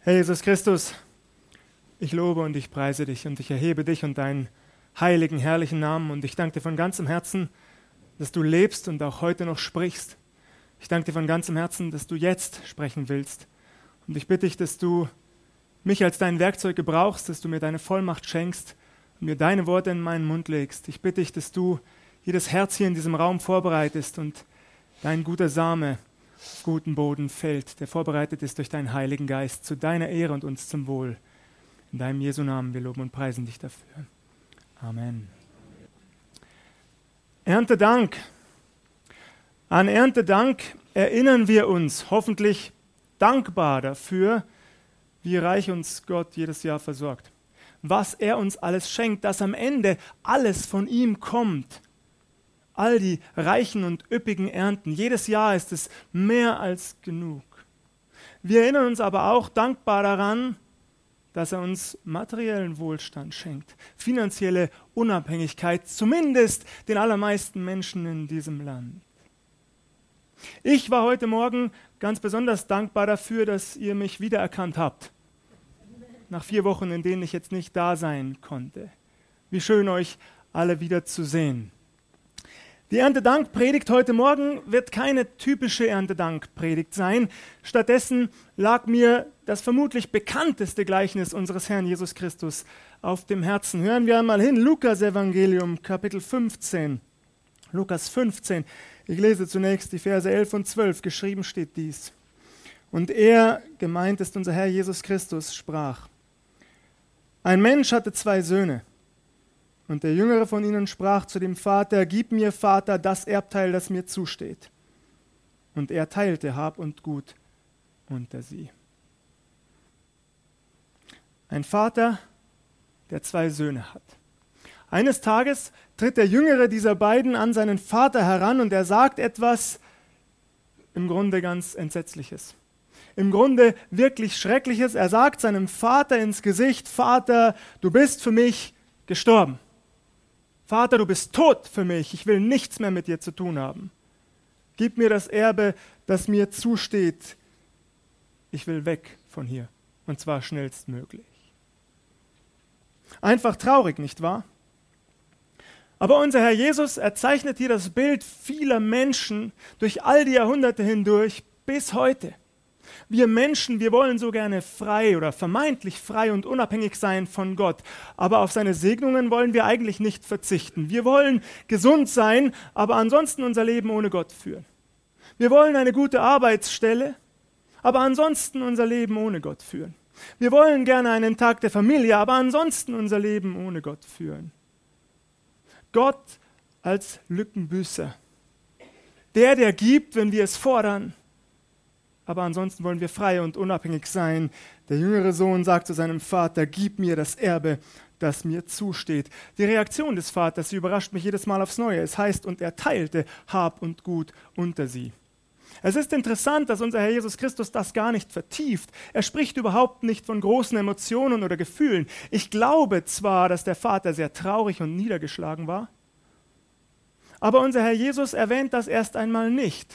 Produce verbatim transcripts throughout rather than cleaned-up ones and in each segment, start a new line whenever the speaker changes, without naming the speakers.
Herr Jesus Christus, ich lobe und ich preise dich und ich erhebe dich und deinen heiligen, herrlichen Namen und ich danke dir von ganzem Herzen, dass du lebst und auch heute noch sprichst. Ich danke dir von ganzem Herzen, dass du jetzt sprechen willst und ich bitte dich, dass du mich als dein Werkzeug gebrauchst, dass du mir deine Vollmacht schenkst und mir deine Worte in meinen Mund legst. Ich bitte dich, dass du jedes Herz hier in diesem Raum vorbereitest und dein guter Same auf guten Boden fällt, der vorbereitet ist durch deinen Heiligen Geist, zu deiner Ehre und uns zum Wohl. In deinem Jesu Namen, wir loben und preisen dich dafür. Amen. Erntedank. An Erntedank erinnern wir uns hoffentlich dankbar dafür, wie reich uns Gott jedes Jahr versorgt. Was er uns alles schenkt, dass am Ende alles von ihm kommt. All die reichen und üppigen Ernten. Jedes Jahr ist es mehr als genug. Wir erinnern uns aber auch dankbar daran, dass er uns materiellen Wohlstand schenkt, finanzielle Unabhängigkeit, zumindest den allermeisten Menschen in diesem Land. Ich war heute Morgen ganz besonders dankbar dafür, dass ihr mich wiedererkannt habt. Nach vier Wochen, in denen ich jetzt nicht da sein konnte. Wie schön, euch alle wieder zu sehen. Die Erntedankpredigt heute Morgen wird keine typische Erntedankpredigt sein. Stattdessen lag mir das vermutlich bekannteste Gleichnis unseres Herrn Jesus Christus auf dem Herzen. Hören wir einmal hin, Lukas Evangelium, Kapitel fünfzehn. Lukas fünfzehn, ich lese zunächst die Verse elf und zwölf, geschrieben steht dies. Und er, gemeint ist unser Herr Jesus Christus, sprach: Ein Mensch hatte zwei Söhne. Und der Jüngere von ihnen sprach zu dem Vater: Gib mir, Vater, das Erbteil, das mir zusteht. Und er teilte Hab und Gut unter sie. Ein Vater, der zwei Söhne hat. Eines Tages tritt der Jüngere dieser beiden an seinen Vater heran und er sagt etwas im Grunde ganz Entsetzliches. Im Grunde wirklich Schreckliches. Er sagt seinem Vater ins Gesicht: Vater, du bist für mich gestorben. Vater, du bist tot für mich, ich will nichts mehr mit dir zu tun haben. Gib mir das Erbe, das mir zusteht. Ich will weg von hier, und zwar schnellstmöglich. Einfach traurig, nicht wahr? Aber unser Herr Jesus erzeichnet hier das Bild vieler Menschen durch all die Jahrhunderte hindurch bis heute. Wir Menschen, wir wollen so gerne frei oder vermeintlich frei und unabhängig sein von Gott. Aber auf seine Segnungen wollen wir eigentlich nicht verzichten. Wir wollen gesund sein, aber ansonsten unser Leben ohne Gott führen. Wir wollen eine gute Arbeitsstelle, aber ansonsten unser Leben ohne Gott führen. Wir wollen gerne einen Tag der Familie, aber ansonsten unser Leben ohne Gott führen. Gott als Lückenbüßer. Der, der gibt, wenn wir es fordern. Aber ansonsten wollen wir frei und unabhängig sein. Der jüngere Sohn sagt zu seinem Vater: Gib mir das Erbe, das mir zusteht. Die Reaktion des Vaters, sie überrascht mich jedes Mal aufs Neue. Es heißt, und er teilte Hab und Gut unter sie. Es ist interessant, dass unser Herr Jesus Christus das gar nicht vertieft. Er spricht überhaupt nicht von großen Emotionen oder Gefühlen. Ich glaube zwar, dass der Vater sehr traurig und niedergeschlagen war, aber unser Herr Jesus erwähnt das erst einmal nicht.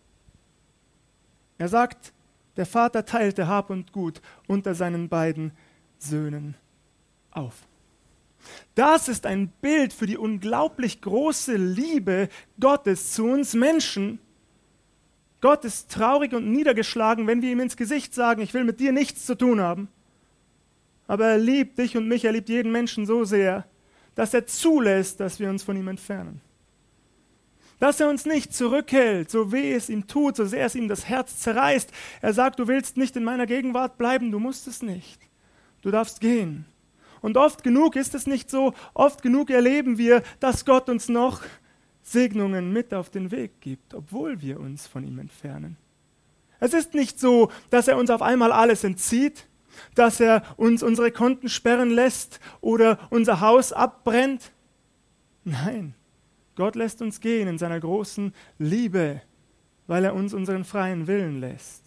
Er sagt, der Vater teilte Hab und Gut unter seinen beiden Söhnen auf. Das ist ein Bild für die unglaublich große Liebe Gottes zu uns Menschen. Gott ist traurig und niedergeschlagen, wenn wir ihm ins Gesicht sagen: Ich will mit dir nichts zu tun haben. Aber er liebt dich und mich, er liebt jeden Menschen so sehr, dass er zulässt, dass wir uns von ihm entfernen. Dass er uns nicht zurückhält, so weh es ihm tut, so sehr es ihm das Herz zerreißt. Er sagt: Du willst nicht in meiner Gegenwart bleiben, du musst es nicht. Du darfst gehen. Und oft genug ist es nicht so, oft genug erleben wir, dass Gott uns noch Segnungen mit auf den Weg gibt, obwohl wir uns von ihm entfernen. Es ist nicht so, dass er uns auf einmal alles entzieht, dass er uns unsere Konten sperren lässt oder unser Haus abbrennt. Nein. Gott lässt uns gehen in seiner großen Liebe, weil er uns unseren freien Willen lässt.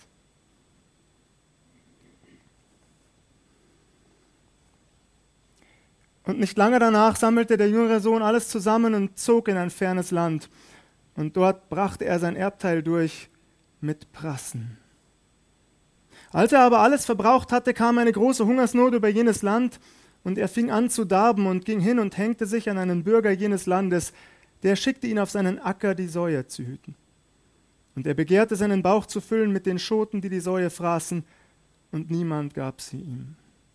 Und nicht lange danach sammelte der jüngere Sohn alles zusammen und zog in ein fernes Land. Und dort brachte er sein Erbteil durch mit Prassen. Als er aber alles verbraucht hatte, kam eine große Hungersnot über jenes Land, und er fing an zu darben und ging hin und hängte sich an einen Bürger jenes Landes, der schickte ihn auf seinen Acker, die Säue zu hüten. Und er begehrte, seinen Bauch zu füllen mit den Schoten, die die Säue fraßen, und niemand gab sie ihm.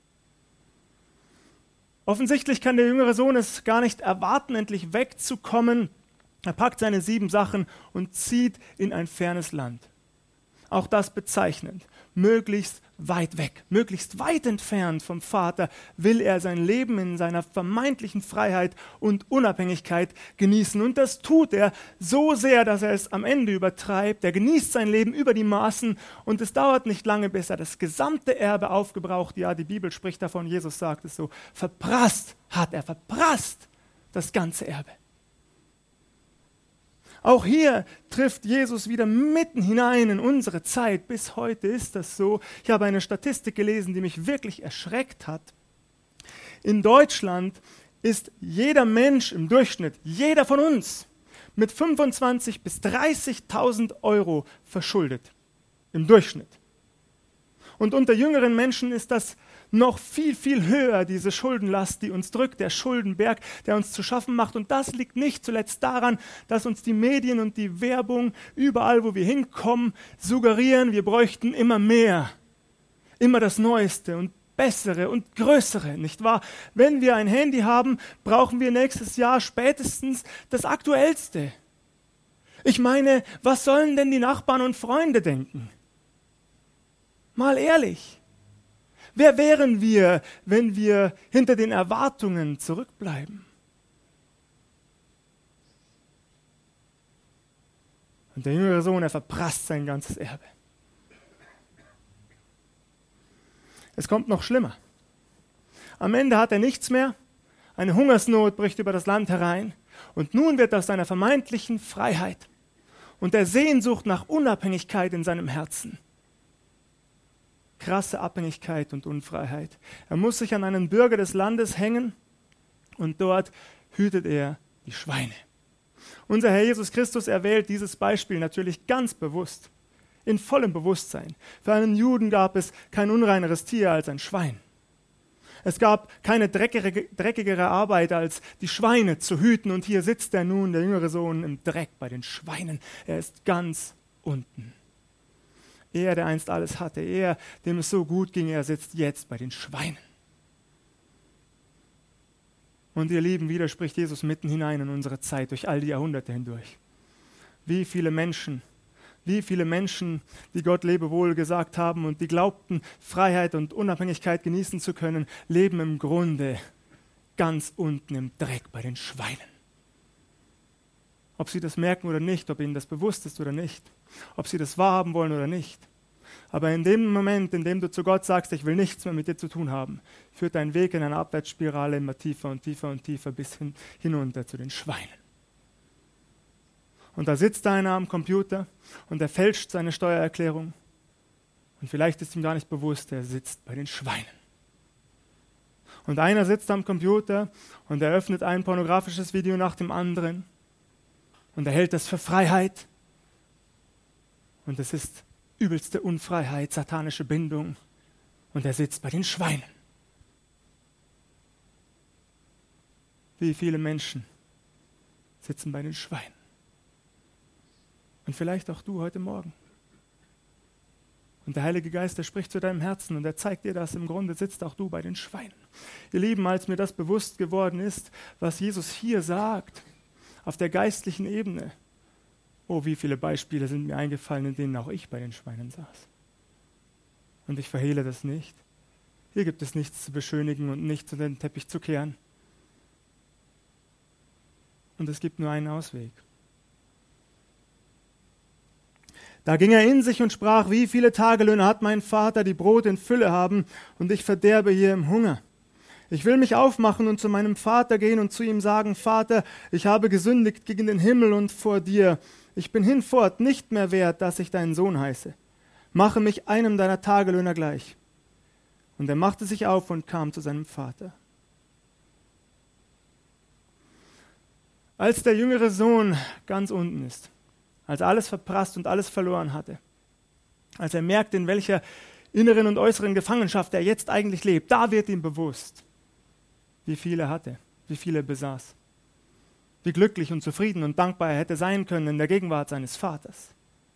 Offensichtlich kann der jüngere Sohn es gar nicht erwarten, endlich wegzukommen. Er packt seine sieben Sachen und zieht in ein fernes Land. Auch das bezeichnend. Möglichst weit weg, möglichst weit entfernt vom Vater will er sein Leben in seiner vermeintlichen Freiheit und Unabhängigkeit genießen. Und das tut er so sehr, dass er es am Ende übertreibt. Er genießt sein Leben über die Maßen und es dauert nicht lange, bis er das gesamte Erbe aufgebraucht, ja, die Bibel spricht davon, Jesus sagt es so, verprasst hat er, verprasst das ganze Erbe. Auch hier trifft Jesus wieder mitten hinein in unsere Zeit. Bis heute ist das so. Ich habe eine Statistik gelesen, die mich wirklich erschreckt hat. In Deutschland ist jeder Mensch im Durchschnitt, jeder von uns, mit fünfundzwanzigtausend bis dreißigtausend Euro verschuldet. Im Durchschnitt. Und unter jüngeren Menschen ist das noch viel, viel höher, diese Schuldenlast, die uns drückt, der Schuldenberg, der uns zu schaffen macht. Und das liegt nicht zuletzt daran, dass uns die Medien und die Werbung überall, wo wir hinkommen, suggerieren, wir bräuchten immer mehr, immer das Neueste und Bessere und Größere, nicht wahr? Wenn wir ein Handy haben, brauchen wir nächstes Jahr spätestens das Aktuellste. Ich meine, was sollen denn die Nachbarn und Freunde denken? Mal ehrlich. Wer wären wir, wenn wir hinter den Erwartungen zurückbleiben? Und der jüngere Sohn, er verprasst sein ganzes Erbe. Es kommt noch schlimmer. Am Ende hat er nichts mehr, eine Hungersnot bricht über das Land herein und nun wird aus seiner vermeintlichen Freiheit und der Sehnsucht nach Unabhängigkeit in seinem Herzen krasse Abhängigkeit und Unfreiheit. Er muss sich an einen Bürger des Landes hängen und dort hütet er die Schweine. Unser Herr Jesus Christus erwählt dieses Beispiel natürlich ganz bewusst, in vollem Bewusstsein. Für einen Juden gab es kein unreineres Tier als ein Schwein. Es gab keine dreckigere, dreckigere Arbeit, als die Schweine zu hüten. Und hier sitzt er nun, der jüngere Sohn, im Dreck bei den Schweinen. Er ist ganz unten. Er, der einst alles hatte, er, dem es so gut ging, er sitzt jetzt bei den Schweinen. Und ihr Lieben, wieder spricht Jesus mitten hinein in unsere Zeit, durch all die Jahrhunderte hindurch. Wie viele Menschen, wie viele Menschen, die Gott Lebewohl gesagt haben und die glaubten, Freiheit und Unabhängigkeit genießen zu können, leben im Grunde ganz unten im Dreck bei den Schweinen. Ob sie das merken oder nicht, ob ihnen das bewusst ist oder nicht, ob sie das wahrhaben wollen oder nicht. Aber in dem Moment, in dem du zu Gott sagst, ich will nichts mehr mit dir zu tun haben, führt dein Weg in einer Abwärtsspirale immer tiefer und tiefer und tiefer bis hin, hinunter zu den Schweinen. Und da sitzt einer am Computer und er fälscht seine Steuererklärung. Und vielleicht ist ihm gar nicht bewusst, er sitzt bei den Schweinen. Und einer sitzt am Computer und er öffnet ein pornografisches Video nach dem anderen und er hält das für Freiheit. Und es ist übelste Unfreiheit, satanische Bindung. Und er sitzt bei den Schweinen. Wie viele Menschen sitzen bei den Schweinen? Und vielleicht auch du heute Morgen. Und der Heilige Geist, der spricht zu deinem Herzen und er zeigt dir, dass im Grunde sitzt auch du bei den Schweinen. Ihr Lieben, als mir das bewusst geworden ist, was Jesus hier sagt, auf der geistlichen Ebene, oh, wie viele Beispiele sind mir eingefallen, in denen auch ich bei den Schweinen saß. Und ich verhehle das nicht. Hier gibt es nichts zu beschönigen und nichts unter den Teppich zu kehren. Und es gibt nur einen Ausweg. Da ging er in sich und sprach, wie viele Tagelöhne hat mein Vater, die Brot in Fülle haben, und ich verderbe hier im Hunger. Ich will mich aufmachen und zu meinem Vater gehen und zu ihm sagen, Vater, ich habe gesündigt gegen den Himmel und vor dir. Ich bin hinfort nicht mehr wert, dass ich dein Sohn heiße. Mache mich einem deiner Tagelöhner gleich. Und er machte sich auf und kam zu seinem Vater. Als der jüngere Sohn ganz unten ist, als alles verprasst und alles verloren hatte, als er merkt, in welcher inneren und äußeren Gefangenschaft, der jetzt eigentlich lebt, da wird ihm bewusst, wie viel er hatte, wie viel er besaß, wie glücklich und zufrieden und dankbar er hätte sein können in der Gegenwart seines Vaters.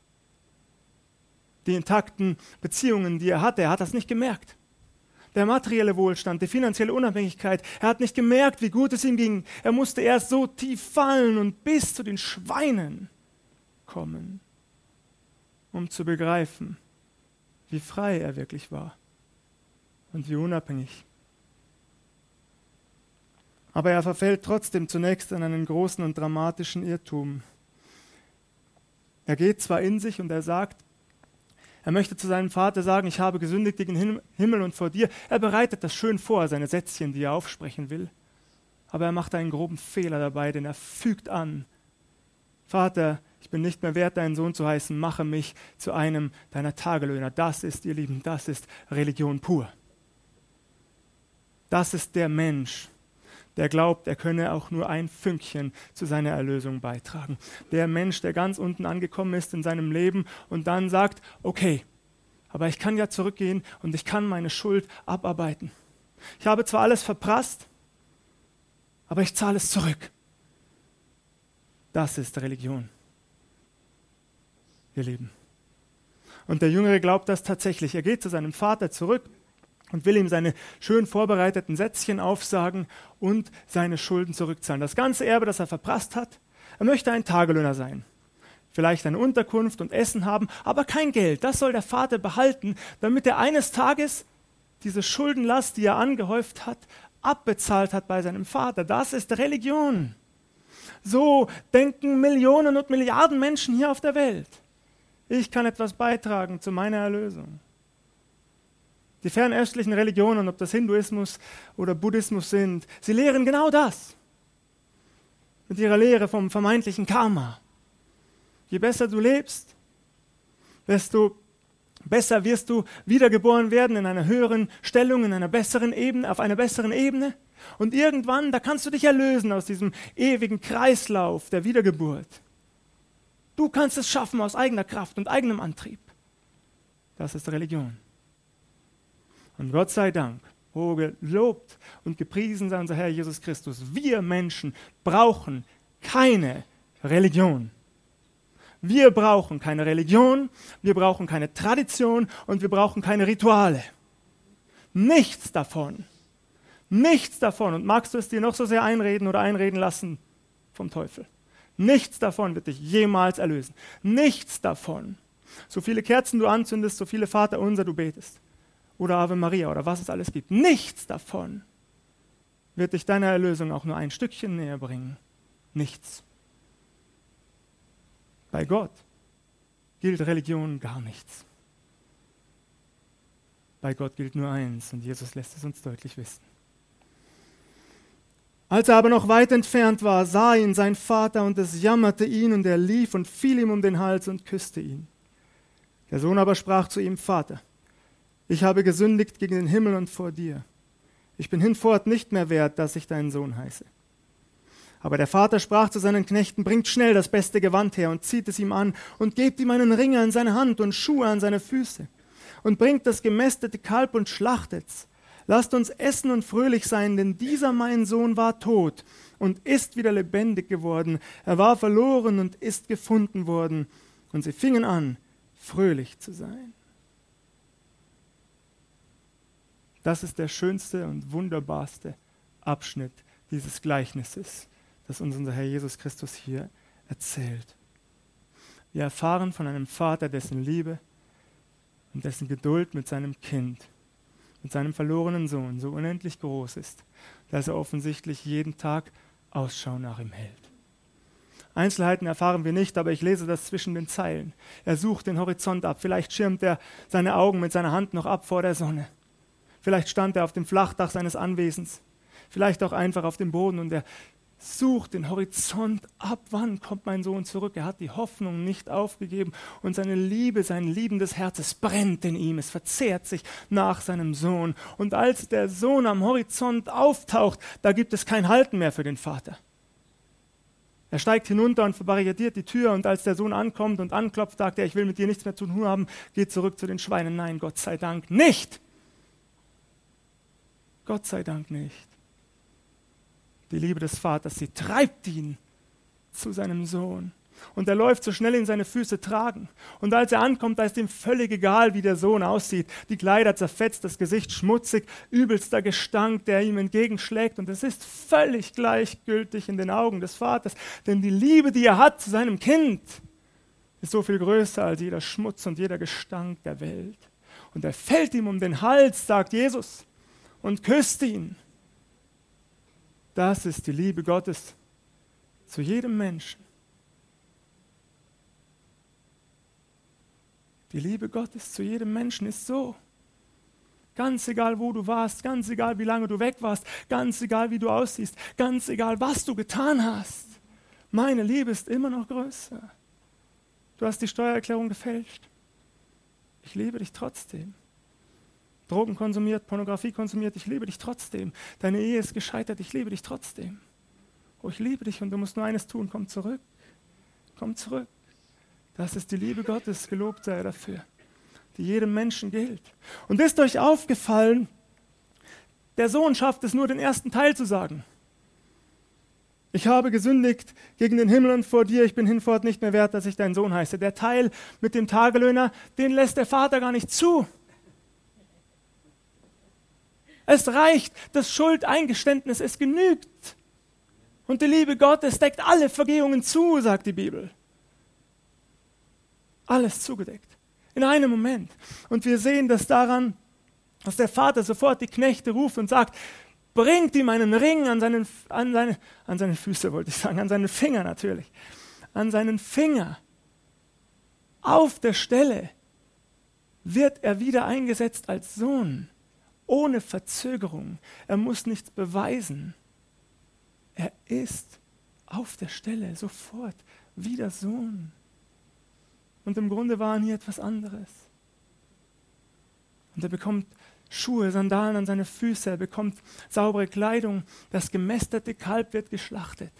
Die intakten Beziehungen, die er hatte, er hat das nicht gemerkt. Der materielle Wohlstand, die finanzielle Unabhängigkeit, er hat nicht gemerkt, wie gut es ihm ging. Er musste erst so tief fallen und bis zu den Schweinen kommen, um zu begreifen, wie frei er wirklich war und wie unabhängig. Aber er verfällt trotzdem zunächst in einen großen und dramatischen Irrtum. Er geht zwar in sich und er sagt, er möchte zu seinem Vater sagen, ich habe gesündigt gegen Himmel und vor dir. Er bereitet das schön vor, seine Sätzchen, die er aufsprechen will. Aber er macht einen groben Fehler dabei, denn er fügt an, Vater, ich bin nicht mehr wert, deinen Sohn zu heißen, mache mich zu einem deiner Tagelöhner. Das ist, ihr Lieben, das ist Religion pur. Das ist der Mensch, der glaubt, er könne auch nur ein Fünkchen zu seiner Erlösung beitragen. Der Mensch, der ganz unten angekommen ist in seinem Leben und dann sagt, okay, aber ich kann ja zurückgehen und ich kann meine Schuld abarbeiten. Ich habe zwar alles verprasst, aber ich zahle es zurück. Das ist Religion, ihr Lieben. Und der Jüngere glaubt das tatsächlich. Er geht zu seinem Vater zurück und will ihm seine schön vorbereiteten Sätzchen aufsagen und seine Schulden zurückzahlen. Das ganze Erbe, das er verprasst hat, er möchte ein Tagelöhner sein. Vielleicht eine Unterkunft und Essen haben, aber kein Geld. Das soll der Vater behalten, damit er eines Tages diese Schuldenlast, die er angehäuft hat, abbezahlt hat bei seinem Vater. Das ist Religion. So denken Millionen und Milliarden Menschen hier auf der Welt. Ich kann etwas beitragen zu meiner Erlösung. Die fernöstlichen Religionen, ob das Hinduismus oder Buddhismus sind, sie lehren genau das. Mit ihrer Lehre vom vermeintlichen Karma. Je besser du lebst, desto besser wirst du wiedergeboren werden in einer höheren Stellung, in einer besseren Ebene, auf einer besseren Ebene. Und irgendwann, da kannst du dich erlösen aus diesem ewigen Kreislauf der Wiedergeburt. Du kannst es schaffen aus eigener Kraft und eigenem Antrieb. Das ist Religion. Und Gott sei Dank, oh gelobt und gepriesen sei unser Herr Jesus Christus, wir Menschen brauchen keine Religion. Wir brauchen keine Religion, wir brauchen keine Tradition und wir brauchen keine Rituale. Nichts davon. Nichts davon. Und magst du es dir noch so sehr einreden oder einreden lassen vom Teufel? Nichts davon wird dich jemals erlösen. Nichts davon. So viele Kerzen du anzündest, so viele Vaterunser du betest. Oder Ave Maria oder was es alles gibt. Nichts davon wird dich deiner Erlösung auch nur ein Stückchen näher bringen. Nichts. Bei Gott gilt Religion gar nichts. Bei Gott gilt nur eins und Jesus lässt es uns deutlich wissen. Als er aber noch weit entfernt war, sah ihn sein Vater und es jammerte ihn und er lief und fiel ihm um den Hals und küsste ihn. Der Sohn aber sprach zu ihm, Vater, ich habe gesündigt gegen den Himmel und vor dir. Ich bin hinfort nicht mehr wert, dass ich dein Sohn heiße. Aber der Vater sprach zu seinen Knechten, bringt schnell das beste Gewand her und zieht es ihm an und gebt ihm einen Ring an seine Hand und Schuhe an seine Füße und bringt das gemästete Kalb und schlachtet's. Lasst uns essen und fröhlich sein, denn dieser mein Sohn war tot und ist wieder lebendig geworden. Er war verloren und ist gefunden worden. Und sie fingen an, fröhlich zu sein. Das ist der schönste und wunderbarste Abschnitt dieses Gleichnisses, das uns unser Herr Jesus Christus hier erzählt. Wir erfahren von einem Vater, dessen Liebe und dessen Geduld mit seinem Kind, mit seinem verlorenen Sohn so unendlich groß ist, dass er offensichtlich jeden Tag Ausschau nach ihm hält. Einzelheiten erfahren wir nicht, aber ich lese das zwischen den Zeilen. Er sucht den Horizont ab. Vielleicht schirmt er seine Augen mit seiner Hand noch ab vor der Sonne. Vielleicht stand er auf dem Flachdach seines Anwesens. Vielleicht auch einfach auf dem Boden und er sucht den Horizont ab. Wann kommt mein Sohn zurück? Er hat die Hoffnung nicht aufgegeben und seine Liebe, sein liebendes Herz, es brennt in ihm, es verzehrt sich nach seinem Sohn. Und als der Sohn am Horizont auftaucht, da gibt es kein Halten mehr für den Vater. Er steigt hinunter und verbarrikadiert die Tür und als der Sohn ankommt und anklopft, sagt er, ich will mit dir nichts mehr zu tun haben, geht zurück zu den Schweinen. Nein, Gott sei Dank nicht. Gott sei Dank nicht. Die Liebe des Vaters, sie treibt ihn zu seinem Sohn. Und er läuft so schnell ihn seine Füße tragen. Und als er ankommt, da ist ihm völlig egal, wie der Sohn aussieht. Die Kleider zerfetzt, das Gesicht schmutzig, übelster Gestank, der ihm entgegenschlägt. Und es ist völlig gleichgültig in den Augen des Vaters. Denn die Liebe, die er hat zu seinem Kind, ist so viel größer als jeder Schmutz und jeder Gestank der Welt. Und er fällt ihm um den Hals, sagt Jesus, und küsst ihn. Das ist die Liebe Gottes zu jedem Menschen. Die Liebe Gottes zu jedem Menschen ist so. Ganz egal, wo du warst, ganz egal, wie lange du weg warst, ganz egal, wie du aussiehst, ganz egal, was du getan hast. Meine Liebe ist immer noch größer. Du hast die Steuererklärung gefälscht. Ich liebe dich trotzdem. Drogen konsumiert, Pornografie konsumiert, ich liebe dich trotzdem. Deine Ehe ist gescheitert, ich liebe dich trotzdem. Oh, ich liebe dich und du musst nur eines tun, komm zurück. Komm zurück. Das ist die Liebe Gottes, gelobt sei er dafür, die jedem Menschen gilt. Und ist euch aufgefallen, der Sohn schafft es nur, den ersten Teil zu sagen. Ich habe gesündigt gegen den Himmel und vor dir, ich bin hinfort nicht mehr wert, dass ich dein Sohn heiße. Der Teil mit dem Tagelöhner, den lässt der Vater gar nicht zu. Es reicht, das Schuldeingeständnis, es genügt. Und die Liebe Gottes deckt alle Vergehungen zu, sagt die Bibel. Alles zugedeckt. In einem Moment. Und wir sehen das daran, dass der Vater sofort die Knechte ruft und sagt, bringt ihm einen Ring an seinen, an seine, an seine Füße, wollte ich sagen, an seinen Finger natürlich. An seinen Finger. Auf der Stelle wird er wieder eingesetzt als Sohn. Ohne Verzögerung. Er muss nichts beweisen. Er ist auf der Stelle sofort wieder Sohn. Und im Grunde war er nie etwas anderes. Und er bekommt Schuhe, Sandalen an seine Füße, er bekommt saubere Kleidung, das gemästete Kalb wird geschlachtet.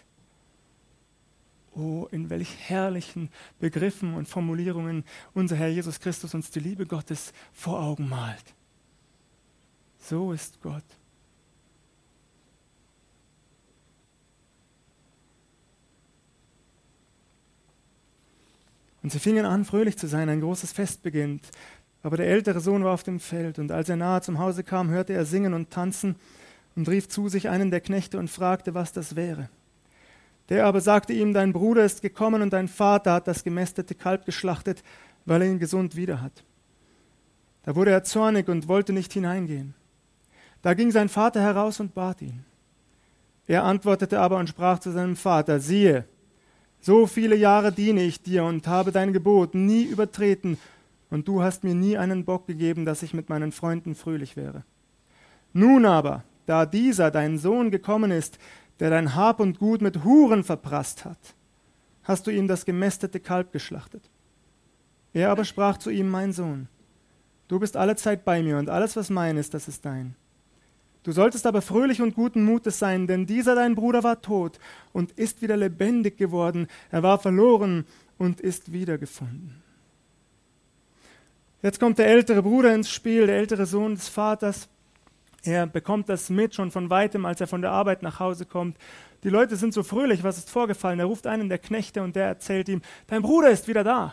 Oh, in welch herrlichen Begriffen und Formulierungen unser Herr Jesus Christus uns die Liebe Gottes vor Augen malt. So ist Gott. Und sie fingen an, fröhlich zu sein, ein großes Fest beginnt. Aber der ältere Sohn war auf dem Feld, und als er nahe zum Hause kam, hörte er singen und tanzen und rief zu sich einen der Knechte und fragte, was das wäre. Der aber sagte ihm, dein Bruder ist gekommen und dein Vater hat das gemästete Kalb geschlachtet, weil er ihn gesund wieder hat. Da wurde er zornig und wollte nicht hineingehen. Da ging sein Vater heraus und bat ihn. Er antwortete aber und sprach zu seinem Vater, siehe, so viele Jahre diene ich dir und habe dein Gebot nie übertreten, und du hast mir nie einen Bock gegeben, dass ich mit meinen Freunden fröhlich wäre. Nun aber, da dieser, dein Sohn, gekommen ist, der dein Hab und Gut mit Huren verprasst hat, hast du ihm das gemästete Kalb geschlachtet. Er aber sprach zu ihm, mein Sohn, du bist allezeit bei mir, und alles, was mein ist, das ist dein. Du solltest aber fröhlich und guten Mutes sein, denn dieser dein Bruder war tot und ist wieder lebendig geworden. Er war verloren und ist wiedergefunden. Jetzt kommt der ältere Bruder ins Spiel, der ältere Sohn des Vaters. Er bekommt das mit, schon von weitem, als er von der Arbeit nach Hause kommt. Die Leute sind so fröhlich, was ist vorgefallen? Er ruft einen der Knechte und der erzählt ihm, dein Bruder ist wieder da.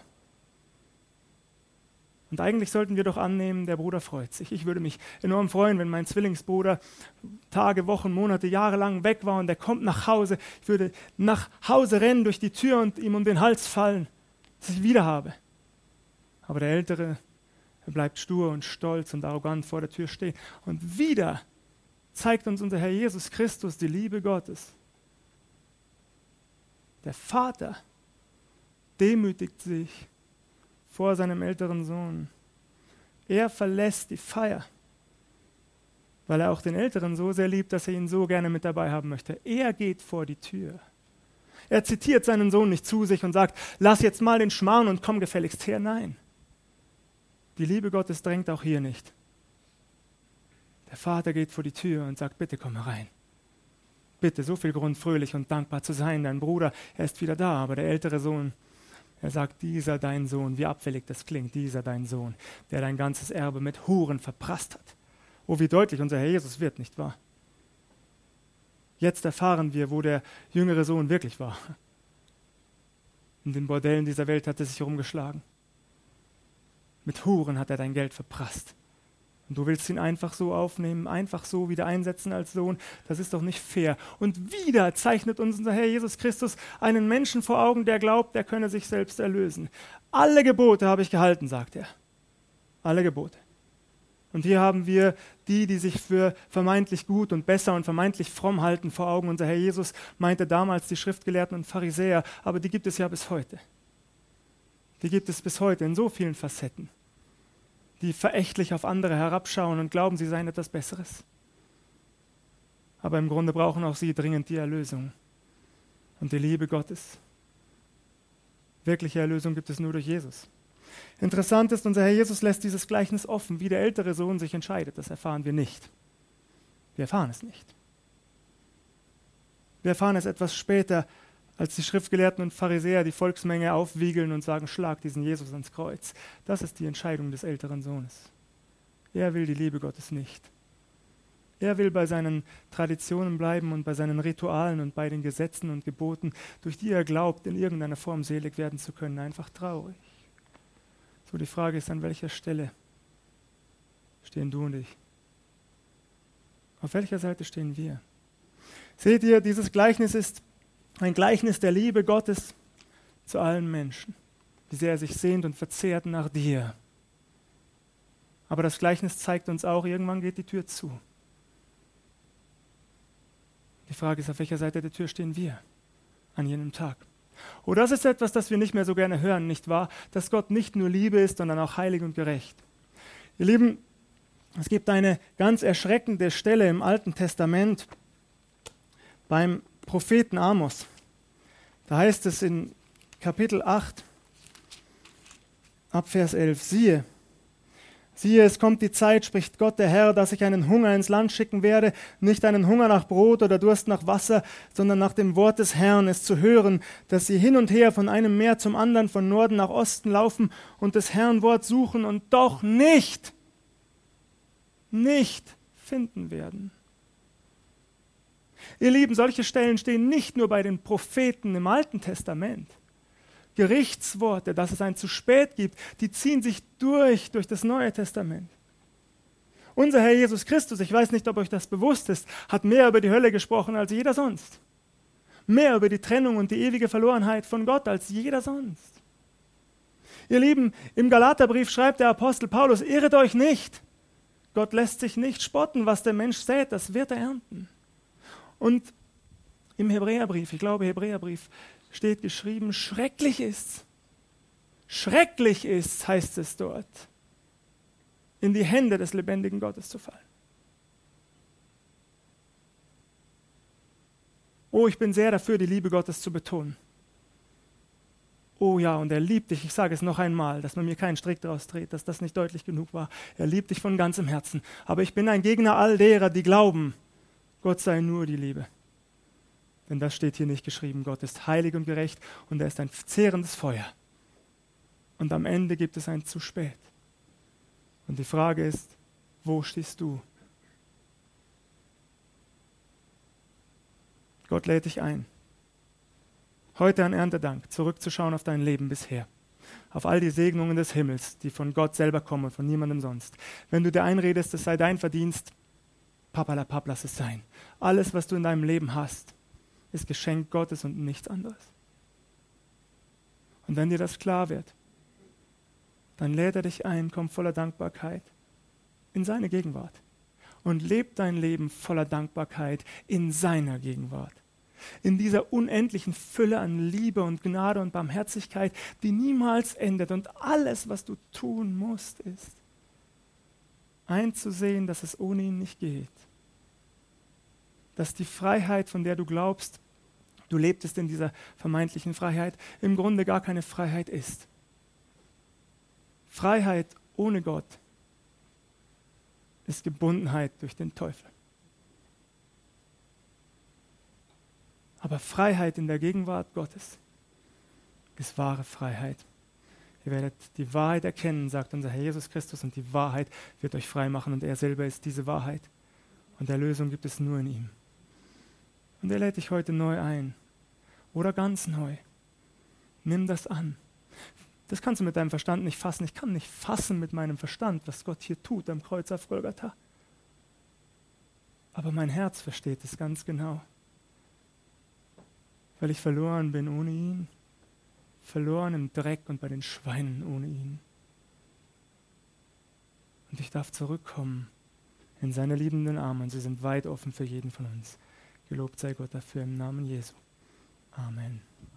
Und eigentlich sollten wir doch annehmen, der Bruder freut sich. Ich würde mich enorm freuen, wenn mein Zwillingsbruder Tage, Wochen, Monate, Jahre lang weg war und er kommt nach Hause. Ich würde nach Hause rennen durch die Tür und ihm um den Hals fallen, dass ich ihn wieder habe. Aber der Ältere, er bleibt stur und stolz und arrogant vor der Tür stehen. Und wieder zeigt uns unser Herr Jesus Christus die Liebe Gottes. Der Vater demütigt sich vor seinem älteren Sohn. Er verlässt die Feier, weil er auch den Älteren so sehr liebt, dass er ihn so gerne mit dabei haben möchte. Er geht vor die Tür. Er zitiert seinen Sohn nicht zu sich und sagt, lass jetzt mal den Schmarrn und komm gefälligst her. Nein, die Liebe Gottes drängt auch hier nicht. Der Vater geht vor die Tür und sagt, bitte komm herein. bitte, so viel Grund, fröhlich und dankbar zu sein. Dein Bruder, er ist wieder da, aber der ältere Sohn, er sagt, dieser dein Sohn, wie abfällig das klingt, dieser dein Sohn, der dein ganzes Erbe mit Huren verprasst hat. Oh, wie deutlich unser Herr Jesus wird, nicht wahr? Jetzt erfahren wir, wo der jüngere Sohn wirklich war. In den Bordellen dieser Welt hat er sich herumgeschlagen. Mit Huren hat er dein Geld verprasst. Und du willst ihn einfach so aufnehmen, einfach so wieder einsetzen als Sohn. Das ist doch nicht fair. Und wieder zeichnet uns unser Herr Jesus Christus einen Menschen vor Augen, der glaubt, er könne sich selbst erlösen. Alle Gebote habe ich gehalten, sagt er. Alle Gebote. Und hier haben wir die, die sich für vermeintlich gut und besser und vermeintlich fromm halten, vor Augen. Unser Herr Jesus meinte damals die Schriftgelehrten und Pharisäer, aber die gibt es ja bis heute. Die gibt es bis heute in so vielen Facetten, die verächtlich auf andere herabschauen und glauben, sie seien etwas Besseres. Aber im Grunde brauchen auch sie dringend die Erlösung und die Liebe Gottes. Wirkliche Erlösung gibt es nur durch Jesus. Interessant ist, unser Herr Jesus lässt dieses Gleichnis offen, wie der ältere Sohn sich entscheidet. Das erfahren wir nicht. Wir erfahren es nicht. Wir erfahren es etwas später, als die Schriftgelehrten und Pharisäer die Volksmenge aufwiegeln und sagen, schlag diesen Jesus ans Kreuz. Das ist die Entscheidung des älteren Sohnes. Er will die Liebe Gottes nicht. Er will bei seinen Traditionen bleiben und bei seinen Ritualen und bei den Gesetzen und Geboten, durch die er glaubt, in irgendeiner Form selig werden zu können, einfach traurig. So, die Frage ist, an welcher Stelle stehen du und ich? Auf welcher Seite stehen wir? Seht ihr, dieses Gleichnis ist ein Gleichnis der Liebe Gottes zu allen Menschen, wie sehr er sich sehnt und verzehrt nach dir. Aber das Gleichnis zeigt uns auch, irgendwann geht die Tür zu. Die Frage ist, auf welcher Seite der Tür stehen wir an jenem Tag? Oh, das ist etwas, das wir nicht mehr so gerne hören, nicht wahr? Dass Gott nicht nur Liebe ist, sondern auch heilig und gerecht. Ihr Lieben, es gibt eine ganz erschreckende Stelle im Alten Testament beim Propheten Amos. Da heißt es in Kapitel acht, ab Vers elf, siehe, Siehe, es kommt die Zeit, spricht Gott der Herr, dass ich einen Hunger ins Land schicken werde, nicht einen Hunger nach Brot oder Durst nach Wasser, sondern nach dem Wort des Herrn, es zu hören, dass sie hin und her von einem Meer zum anderen, von Norden nach Osten laufen und des Herrn Wort suchen und doch nicht, nicht finden werden. Ihr Lieben, solche Stellen stehen nicht nur bei den Propheten im Alten Testament. Gerichtsworte, dass es ein zu spät gibt, die ziehen sich durch, durch das Neue Testament. Unser Herr Jesus Christus, ich weiß nicht, ob euch das bewusst ist, hat mehr über die Hölle gesprochen als jeder sonst. Mehr über die Trennung und die ewige Verlorenheit von Gott als jeder sonst. Ihr Lieben, im Galaterbrief schreibt der Apostel Paulus, irret euch nicht. Gott lässt sich nicht spotten, was der Mensch sät, das wird er ernten. Und im Hebräerbrief, ich glaube Hebräerbrief, steht geschrieben, schrecklich ist's. Schrecklich ist's, heißt es dort, in die Hände des lebendigen Gottes zu fallen. Oh, ich bin sehr dafür, die Liebe Gottes zu betonen. Oh ja, und er liebt dich, ich sage es noch einmal, dass man mir keinen Strick daraus dreht, dass das nicht deutlich genug war. Er liebt dich von ganzem Herzen. Aber ich bin ein Gegner all derer, die glauben, Gott sei nur die Liebe. Denn das steht hier nicht geschrieben. Gott ist heilig und gerecht und er ist ein zehrendes Feuer. Und am Ende gibt es ein zu spät. Und die Frage ist, wo stehst du? Gott lädt dich ein, heute an Erntedank zurückzuschauen auf dein Leben bisher. Auf all die Segnungen des Himmels, die von Gott selber kommen und von niemandem sonst. Wenn du dir einredest, es sei dein Verdienst, papalapap, lass es sein. Alles, was du in deinem Leben hast, ist Geschenk Gottes und nichts anderes. Und wenn dir das klar wird, dann lädt er dich ein, komm voller Dankbarkeit in seine Gegenwart und leb dein Leben voller Dankbarkeit in seiner Gegenwart. In dieser unendlichen Fülle an Liebe und Gnade und Barmherzigkeit, die niemals endet. Und alles, was du tun musst, ist einzusehen, dass es ohne ihn nicht geht. Dass die Freiheit, von der du glaubst, du lebtest in dieser vermeintlichen Freiheit, im Grunde gar keine Freiheit ist. Freiheit ohne Gott ist Gebundenheit durch den Teufel. Aber Freiheit in der Gegenwart Gottes ist wahre Freiheit. Ihr werdet die Wahrheit erkennen, sagt unser Herr Jesus Christus, und die Wahrheit wird euch frei machen und er selber ist diese Wahrheit. Und Erlösung gibt es nur in ihm. Und er lädt dich heute neu ein oder ganz neu. Nimm das an. Das kannst du mit deinem Verstand nicht fassen. Ich kann nicht fassen mit meinem Verstand, was Gott hier tut am Kreuz auf Golgatha. Aber mein Herz versteht es ganz genau. Weil ich verloren bin ohne ihn. Verloren im Dreck und bei den Schweinen ohne ihn. Und ich darf zurückkommen in seine liebenden Arme und sie sind weit offen für jeden von uns. Gelobt sei Gott dafür im Namen Jesu. Amen.